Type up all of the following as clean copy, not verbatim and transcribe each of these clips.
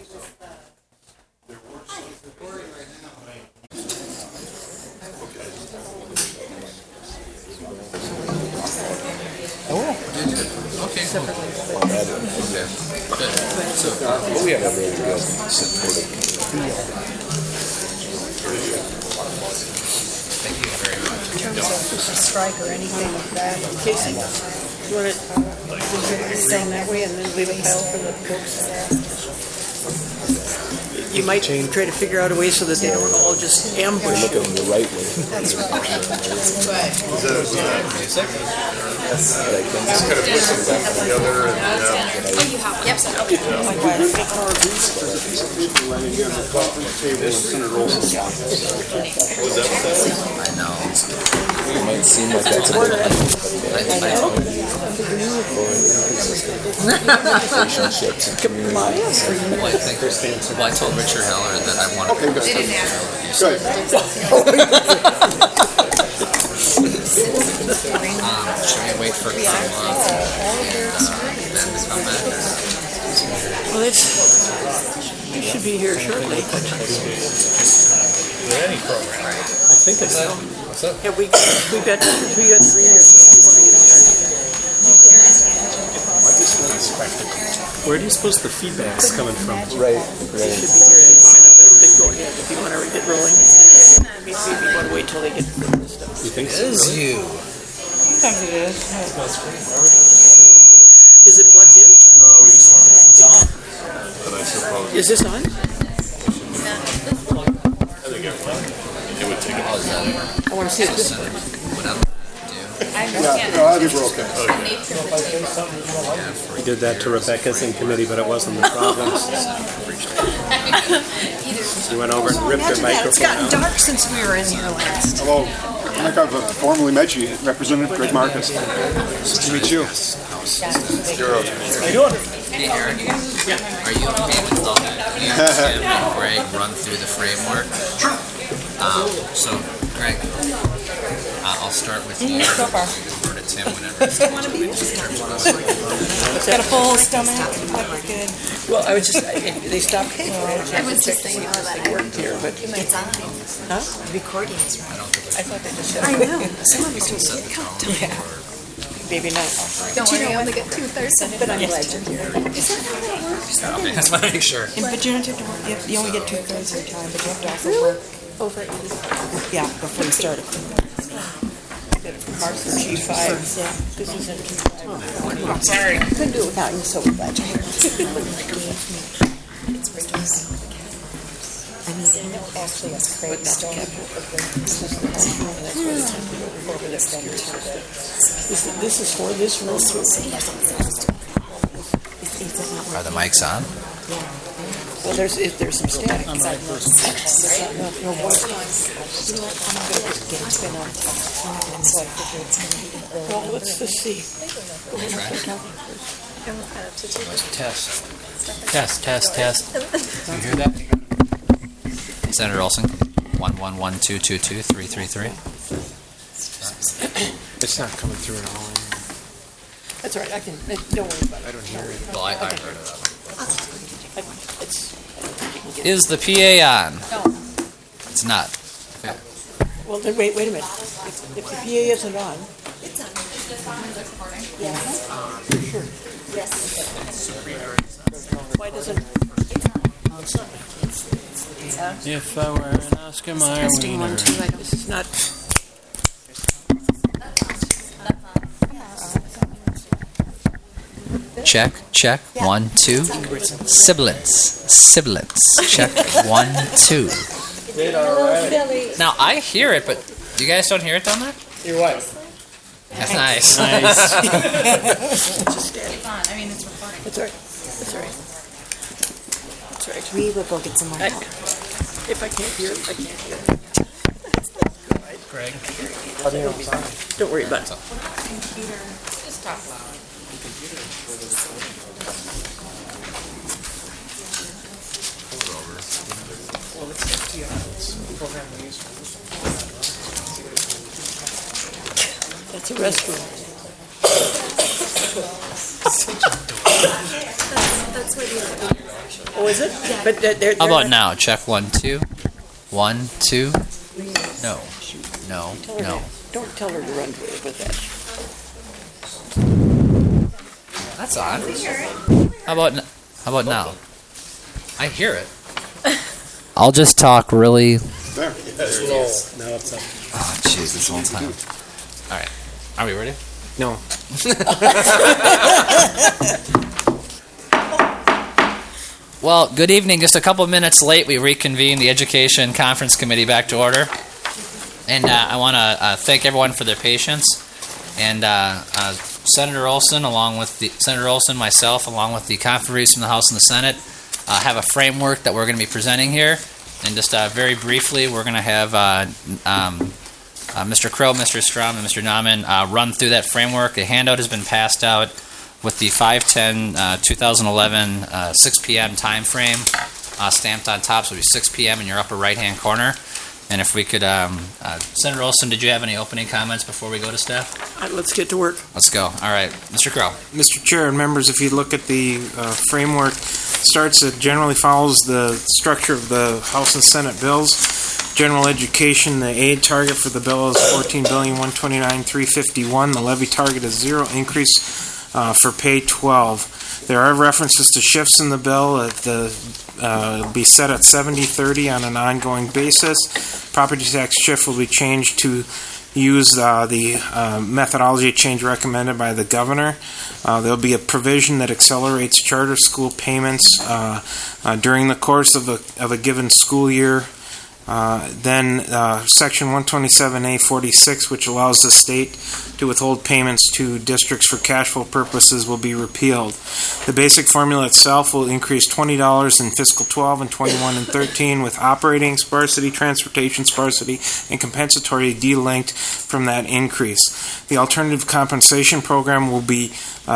Okay. Good. So, we have a really good supportive community. thank you very much. In terms of strike or anything like that. Casey, you want to stay that way and then leave a pile for the books? You might try to figure out a way so that they don't all just ambush Look you. at them the right way. That's right. Just kind of listen back to the other and I know. It might seem like that's a bit relationships and communities. Well, I told Richard Heller that I wanted to good. should we wait for Ben to come back? Well, you should be here shortly. But any program. I think it's yeah, we got 3 years. So if you want to get started. Where do you suppose the feedback's coming from? right. Should be here any point of it. They go ahead if you want to get rolling. Maybe you want to wait till they get through this stuff. You think so? Is you. Sometimes it is. Is it plugged in? No, we just want it. But I suppose Is this on? I think it would take a Oh, is that it? I want to see it this way. What else do? I think we're okay. We did that to Rebecca's in committee, but it wasn't the problem. You went over and ripped her Imagine that. It's microphone gotten out. dark since we were in here last. Hello, I think I've formally met you, Representative Greg Marcus. Nice to meet you. How you doing? Hey, Aaron. Are you okay with all that? You and Tim and Greg run through the framework? Sure. So, Greg, I'll start with you. Go far. Or to Tim, whenever. Got a full stomach. Good. Well, I was just, they stopped paying for it. I was just thinking about that. They worked here, but, It's on. huh? Recording is right. I thought they just said, I know. Some of us don't get yeah, maybe not. Don't worry, I only get 2/3, but I'm glad you're here. Is that how that works? Okay, that's what I make sure. But you don't have to work, you only get 2/3 of your time, but you have to also work, Over yeah, before you start it. Mark for G5. Yeah. This is in G5. Sorry. Couldn't do it without you, so we're glad you're here. It's Ricky's. I mean, actually, it's Craig Stone. This is for this room. Are the mics on? Well, there's some static. No voice. You know what, I'm going to get it's been on top, so I figure it's going to be an early. Well, let's just see. Test. You hear that? Senator Olson, 111222333. It's not coming through at all. That's all right. I can. Don't worry about it. I don't hear it. Well, I heard it. It's. Is the PA on? No. It's not. Well, then wait a minute. If the PA isn't on. It's on. Sure. Yes. Why doesn't? If I were an Oscar Mayer Testing 1, 2. I don't. This is not. Check. 1, 2. Sibilance. Check. 1, 2. Now I hear it, but you guys don't hear it down there? Your wife. That's nice. Nice. It's on. I mean, it's recording. That's all right. That's all right. That's all right. We will go get some more. If I can't hear it, I can't hear it. Greg. Don't worry about it. Just talk loud. That's a restroom. That's what you Oh, is it? But they're How about not- now? Check 1, 2. 1, 2. No. No. Tell her No. to- Don't tell her to run with that. That's odd. How about now? I hear it. I'll just talk really. There. Now it's up. Oh, jeez, this whole time. All right. Are we ready? No. Well, good evening. Just a couple minutes late, we reconvened the Education Conference Committee back to order. And I want to thank everyone for their patience. And Senator Olson, myself, along with the conferees from the House and the Senate, have a framework that we're going to be presenting here. And just very briefly, we're going to have Mr. Crow, Mr. Strom, and Mr. Nauman run through that framework. A handout has been passed out with the 5/10/2011 6 p.m. time frame stamped on top, so it'll be 6 p.m. in your upper right-hand corner. And if we could, Senator Olson, did you have any opening comments before we go to staff? Let's get to work. Let's go. All right, Mr. Crow. Mr. Chair and members, if you look at the framework, it generally follows the structure of the House and Senate bills. General education, the aid target for the bill is $14,129,351. The levy target is 0, increase for pay 12. There are references to shifts in the bill. Be set at 70-30 on an ongoing basis. Property tax shift will be changed to use the methodology change recommended by the governor. There'll be a provision that accelerates charter school payments during the course of a given school year. Then Section 127A46, which allows the state to withhold payments to districts for cash flow purposes, will be repealed. The basic formula itself will increase $20 in fiscal 12 and 21 and 13, with operating sparsity, transportation sparsity, and compensatory delinked from that increase. The alternative compensation program will be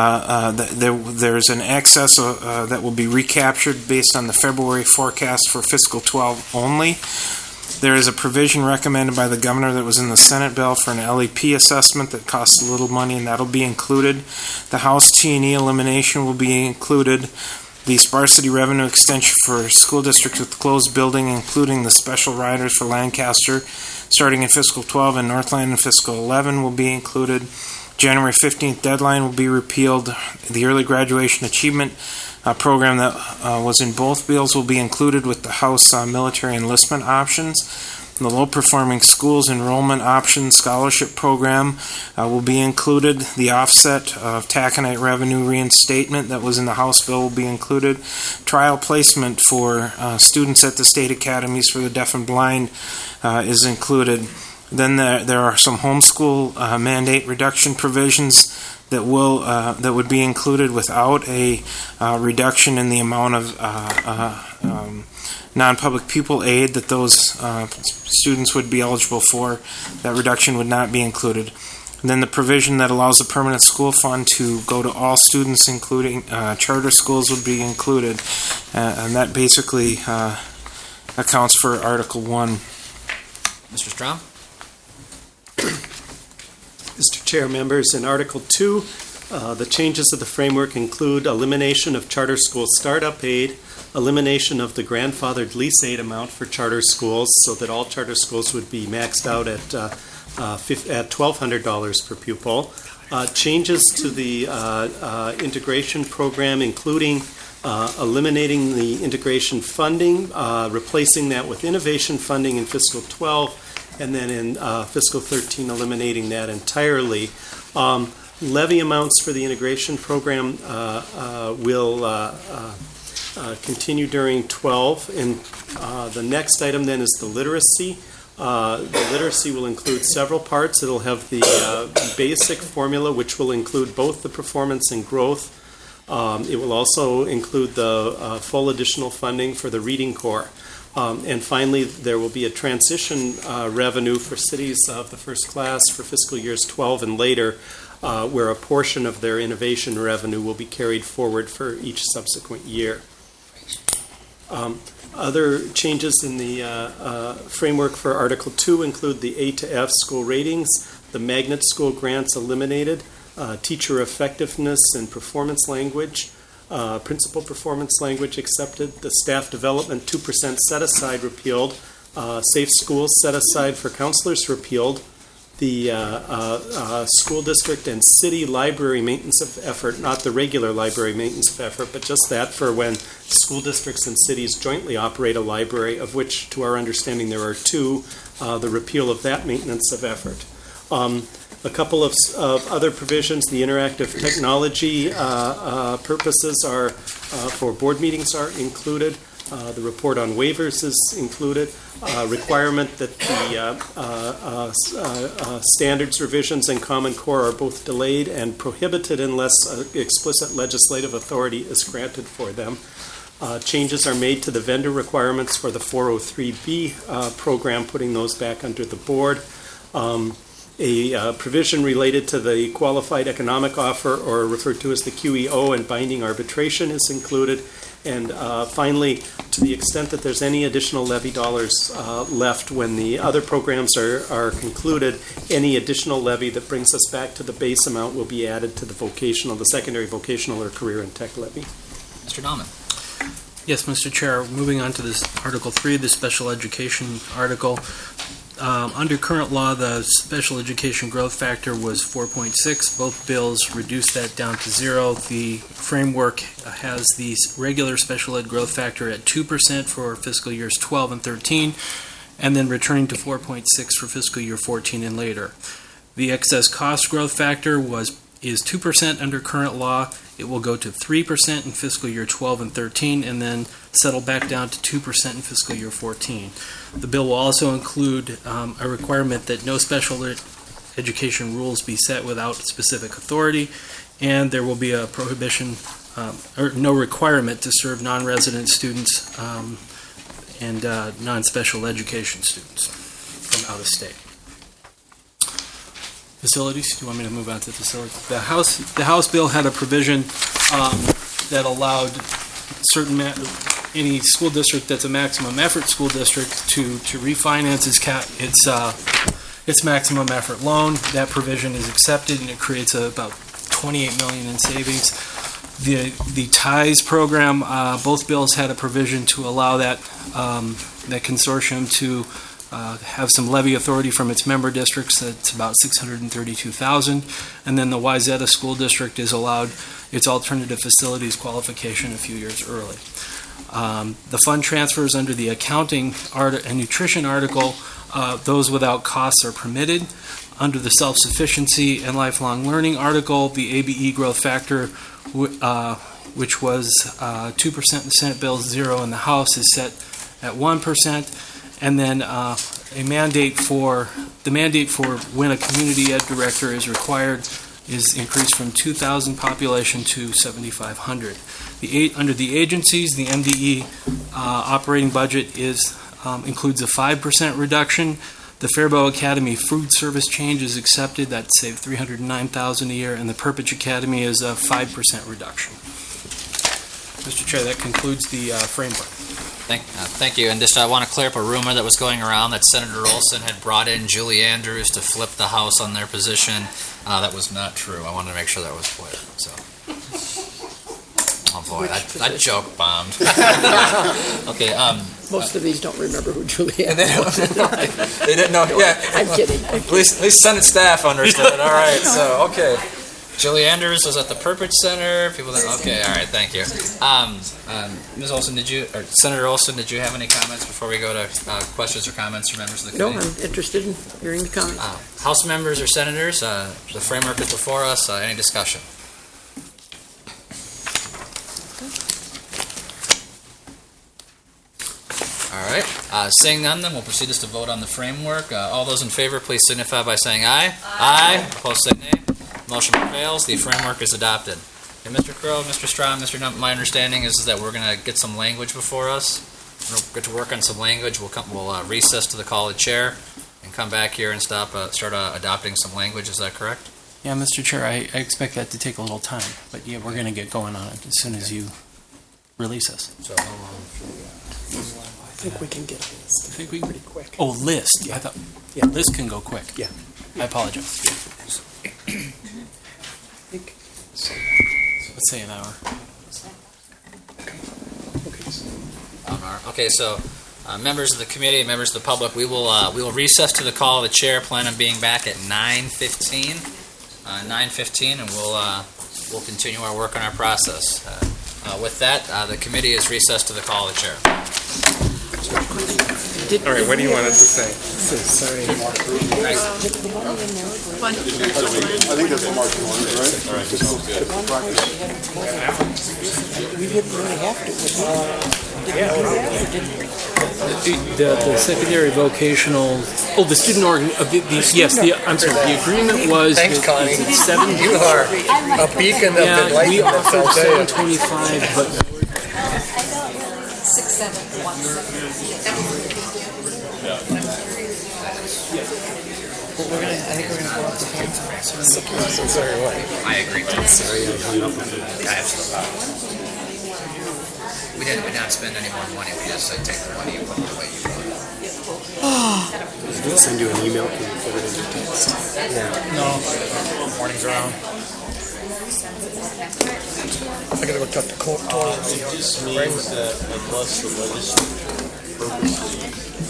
there's an excess that will be recaptured based on the February forecast for fiscal 12 only. There is a provision recommended by the governor that was in the Senate bill for an LEP assessment that costs a little money, and that'll be included. The House T&E elimination will be included. The sparsity revenue extension for school districts with closed building, including the special riders for Lancaster, starting in fiscal 12 and Northland in fiscal 11, will be included. January 15th deadline will be repealed. The early graduation achievement program that was in both bills will be included with the House military enlistment options. The low-performing schools enrollment option scholarship program will be included. The offset of taconite revenue reinstatement that was in the House bill will be included. Trial placement for students at the state academies for the deaf and blind is included. Then there are some homeschool mandate reduction provisions that would be included without a reduction in the amount of non-public pupil aid that those students would be eligible for. That reduction would not be included. And then the provision that allows the permanent school fund to go to all students, including charter schools, would be included. And that basically accounts for Article 1. Mr. Strom? Mr. Chair, members, in Article 2, the changes of the framework include elimination of charter school startup aid, elimination of the grandfathered lease aid amount for charter schools so that all charter schools would be maxed out at $1,200 per pupil, changes to the integration program, including eliminating the integration funding, replacing that with innovation funding in fiscal 12, and then in fiscal 13 eliminating that entirely. Levy amounts for the integration program will continue during 12. And the next item then is the literacy. The literacy will include several parts. It'll have the basic formula, which will include both the performance and growth. It will also include the full additional funding for the Reading Corps. And finally, there will be a transition revenue for cities of the first class for fiscal years 12 and later, where a portion of their innovation revenue will be carried forward for each subsequent year. Other changes in the framework for Article 2 include the A to F school ratings, the magnet school grants eliminated, teacher effectiveness and performance language, Principal performance language accepted. The staff development 2% set-aside repealed. Safe schools set-aside for counselors repealed. The school district and city library maintenance of effort, not the regular library maintenance of effort, but just that for when school districts and cities jointly operate a library, of which, to our understanding, there are two, the repeal of that maintenance of effort. A couple of other provisions, the interactive technology purposes are for board meetings are included. The report on waivers is included. Requirement that the standards revisions and Common Core are both delayed and prohibited unless explicit legislative authority is granted for them. Changes are made to the vendor requirements for the 403B program, putting those back under the board. A provision related to the qualified economic offer, or referred to as the QEO, and binding arbitration is included. And finally, to the extent that there's any additional levy dollars left when the other programs are concluded, any additional levy that brings us back to the base amount will be added to the secondary vocational or career and tech levy. Mr. Nauman. Yes, Mr. Chair. Moving on to this Article 3, the special education article. Under current law, the special education growth factor was 4.6. Both bills reduced that down to 0. The framework has the regular special ed growth factor at 2% for fiscal years 12 and 13, and then returning to 4.6 for fiscal year 14 and later. The excess cost growth factor is 2% under current law. It will go to 3% in fiscal year 12 and 13, and then settle back down to 2% in fiscal year 14. The bill will also include a requirement that no special education rules be set without specific authority, and there will be a prohibition or no requirement to serve non-resident students and non-special education students from out of state. Facilities. Do you want me to move on to facilities? The House bill had a provision that allowed any school district that's a maximum effort school district to refinance its maximum effort loan. That provision is accepted, and it creates about $28 million in savings. The TIES program, both bills had a provision to allow that consortium to have some levy authority from its member districts. That's about $632,000, and then the Wayzata School District is allowed its alternative facilities qualification a few years early. The fund transfers under the accounting and nutrition article, those without costs are permitted. Under the self-sufficiency and lifelong learning article, the ABE growth factor, which was 2% in the Senate bill, 0 in the House, is set at 1%. And then the mandate for when a community ed director is required is increased from 2,000 population to 7,500. Under the agencies, the MDE operating budget includes a 5% reduction. The Faribault Academy food service change is accepted. That saved $309,000 a year, and the Perpich Academy is a 5% reduction. Mr. Chair, that concludes the framework. Thank you. And just I want to clear up a rumor that was going around that Senator Olson had brought in Julie Andrews to flip the House on their position. That was not true. I wanted to make sure that was clear. So, oh boy, that joke bombed. Okay. Most of these don't remember who Julie Andrews was. They didn't know. Yeah, I'm kidding. At least Senate staff understood. All right. So okay. Julie Andrews was at the Perpich Center. People that okay, all right, thank you. Ms. Olson, Senator Olson, did you have any comments before we go to questions or comments from members of the committee? No, I'm interested in hearing the comments. House members or senators, the framework is before us. Any discussion? All right. Seeing none, then we'll proceed to vote on the framework. All those in favor, please signify by saying aye. Aye. Opposed, say nay. Motion prevails. The framework is adopted. And Mr. Crow, Mr. Strom, my understanding is that we're going to get some language before us. We'll get to work on some language. We'll recess to the call of the chair and come back here and start adopting some language. Is that correct? Yeah, Mr. Chair, I expect that to take a little time, but yeah, we're going to get going on it as soon as you release us. So, I think we can get a list. Pretty quick. Oh, list. Yeah. I thought, yeah, list can go quick. Yeah. I apologize. I think so. Let's say an hour. are. Okay, so members of the committee, members of the public, we will recess to the call of the chair. Plan on being back at 9:15. 9:15, and we'll continue our work on our process. With that, the committee is recessed to the call of the chair. All right, what do you want us to say? I think that's what Mark wanted, right? All right. We didn't really have to. The secondary vocational, the student organ, the agreement was Thanks, that Connie. it's 7. You are a beacon of Yeah, we enlightenment, offered I'll tell you. 725, but 6, 7, 1, 7. But I think we're gonna go out to council. Sorry, what? I agree. Sorry, I hung up on you. We did not spend any more money. We just said take the money and put it away. I'll send you an email. Can you put it in your text? No. Morning's around. I gotta go talk to Cole. It just means that unless the legislature purposely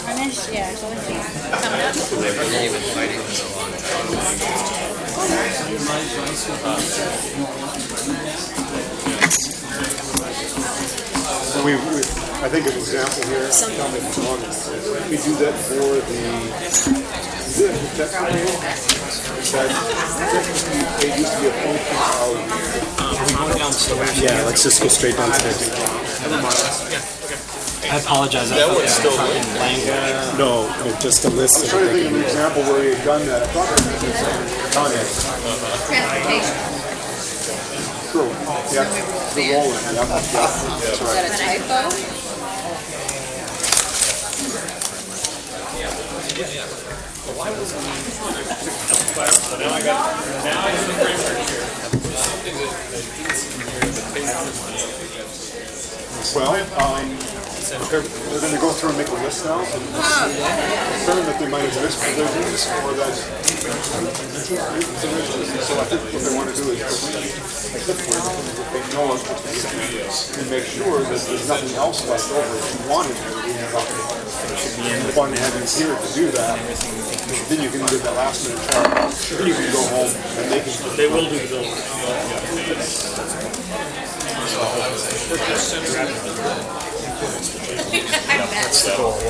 They've been fighting this a long I think an example here, tell me if I'm wrong, we do that for the it used to be a function of Yeah, let's just go straight down to the. I apologize. that one's still No, just a list I'm of trying to think of an everything. example where we had done that. I thought it was true. Yeah, the rolling. Yeah, that's right. Is that a typo? Well, they're going to go through and make a list now, and concerned that they might have missed provisions or that. So I think what they want to do is they know and make sure that there's nothing else left over if you wanted to. If fun having here to do that, then you can do that last minute charge. Then you can go home and they can. They will do the bill. That's the goal.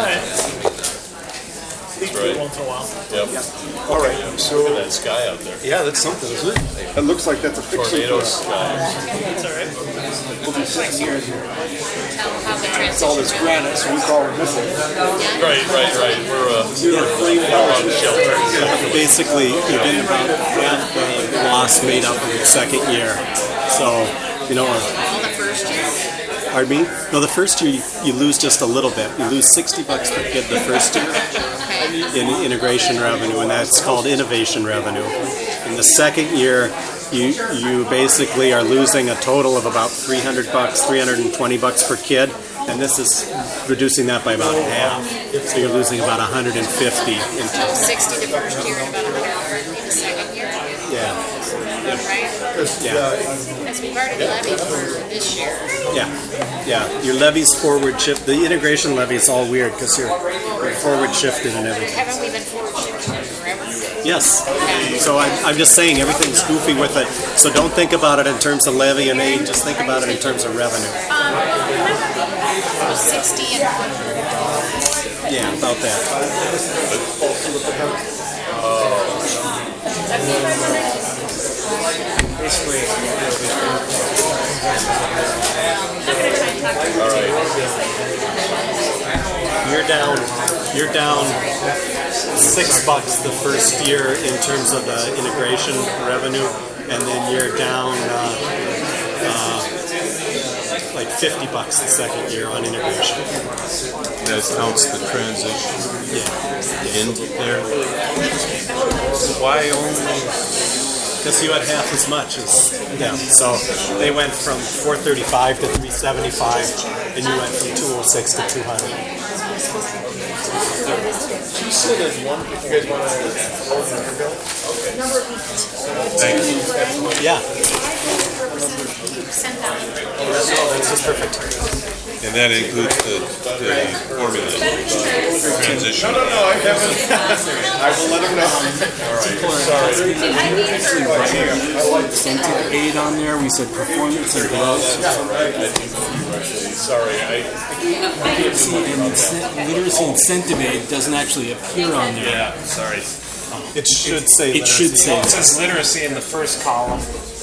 right. Once in a while. Yep. All right, so Look at that sky out there. yeah, that's something, isn't it? It looks like that's a fixing. Tornado sky. We'll be sitting here. How the It's all this granite, so we call it missile. Right. We're on shelter. Basically, you're getting about half the loss made up in the second year. So, you know, All the first year? pardon me? No, the first year you lose just a little bit. You lose $60 per kid the first year in integration revenue, and that's called innovation revenue. In the second year, you basically are losing a total of about $300, $320 per kid, and this is reducing that by about half. So you're losing about $150 in So 60 the first year and about 150 the second year? yeah. Right? Yeah. Because we've already levied for this year. Yeah. Your levies forward shift. The integration levy is all weird because you're forward shifted and everything. Haven't we been forward shifting forever? Yes. So I'm just saying everything's goofy with it. So don't think about it in terms of levy and aid. Just think about it in terms of revenue. It was 60 and 100. Yeah, about that. You're down $6 the first year in terms of the integration revenue, and then you're down like $50 the second year on integration. That counts the transition into there. Why only? Because you had half as much as them. So they went from 435 to 375, and you went from 206 to 200. You said there's one, if you guys want to hold your bill? Okay. Thank you. Yeah. And that includes the formula transition. I haven't. I will let him know. Incentive aid on there, we said performance and growth. Sorry, Literacy incentive aid doesn't actually appear on there. yeah, sorry. It should say. It should say It that. says literacy in the first column.